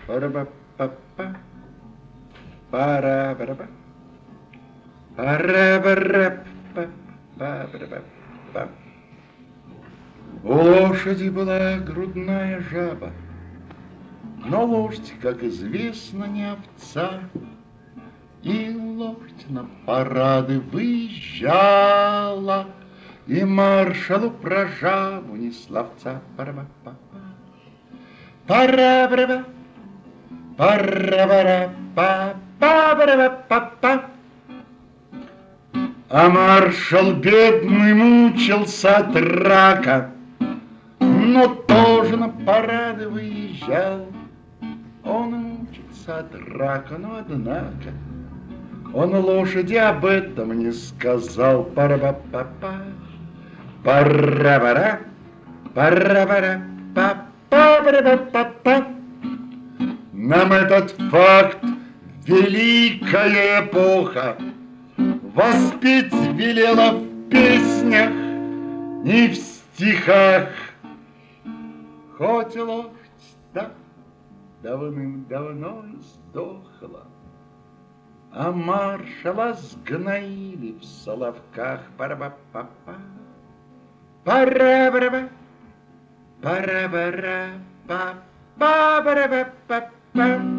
Пара-па-па-па. Пара-пара-па. Пара-пара-па. Пара-пара-па. У лошади была грудная жаба, но лошадь, как известно, не овца. И лошадь на парады выезжала, и маршалу про жабу ни словца. Пара-па-па. Пара-пара-па. Пара-пара-па. Пара-пара-па-па. А маршал бедный мучился от рака, но тоже на парады выезжал. Он мучился от рака, но однако он лошади об этом не сказал. Пара-па-па-па. Пара-пара. Пара-пара-па. Пара-пара-па-па. Нам этот факт великая эпоха воспеть велела в песнях и в стихах. Хоть лошадь так давным-давно сдохла, а маршала сгноили в Соловках. Пара-па-па-па. Пара-пара-па. Пара-пара-па. Пара-пара-па-па.